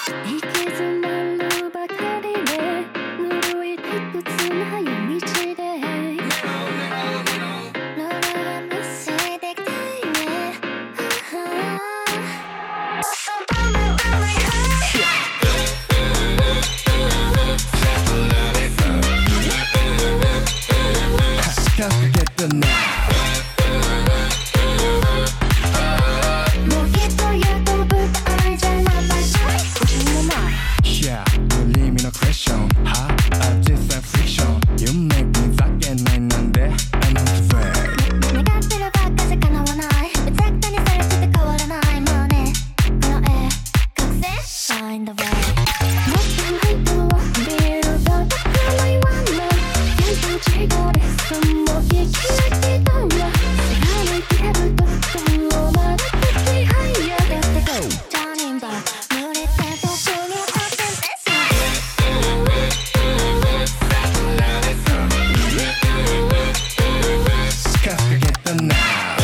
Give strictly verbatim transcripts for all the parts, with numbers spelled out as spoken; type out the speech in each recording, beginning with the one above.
行き詰まるばかりでぬるい退屈な夜道でローラー無視できないね Can't get the now もう一役舞台じゃないうちもない Yeah, you leave me no question How are this a friction You make me ざけないなんで I'm not afraid 願ってるばっかじゃ叶わないめちゃくちゃにされてて変わらないもうねこの絵覚醒 Find the way もっとないとはビールが高いわな全然違うレッスンも生きなきだわ貫いてやるとこをまだ敵はいやがって Turning back 無理って僕に当ててさ Can't get the now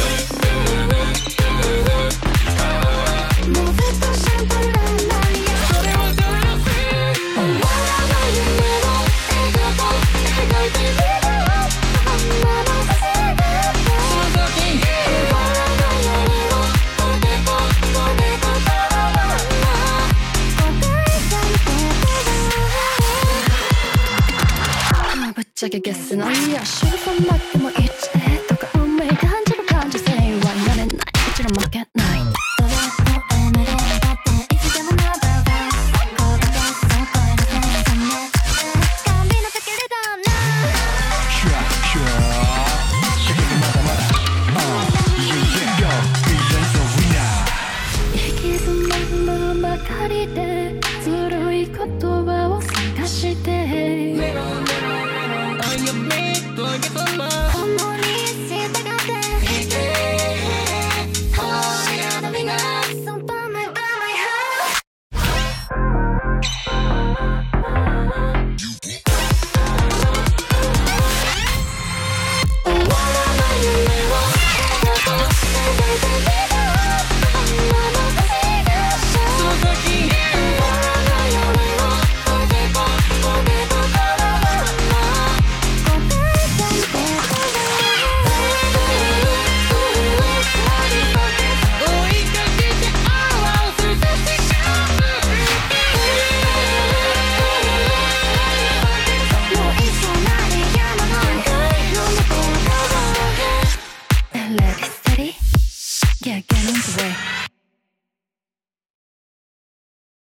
もうずっとシャンプーらないやそれは誰のせい終わらない夢の映画を描いてみるあんなのさせがったその時終わらないよりもおでこおでこたらばんな答えされてたぶっちゃけゲスないやシューフォンなくてもいいってとか運命感じる感受性はやれないこちら負けないどれもエメレだっていつでもナンバーバースここがベスト超えるテンションねコンビのスキルだな Sure, sure 仕掛けまだまだ Uh, yeah, yeah, Go, be the winner 行き詰まるばかりで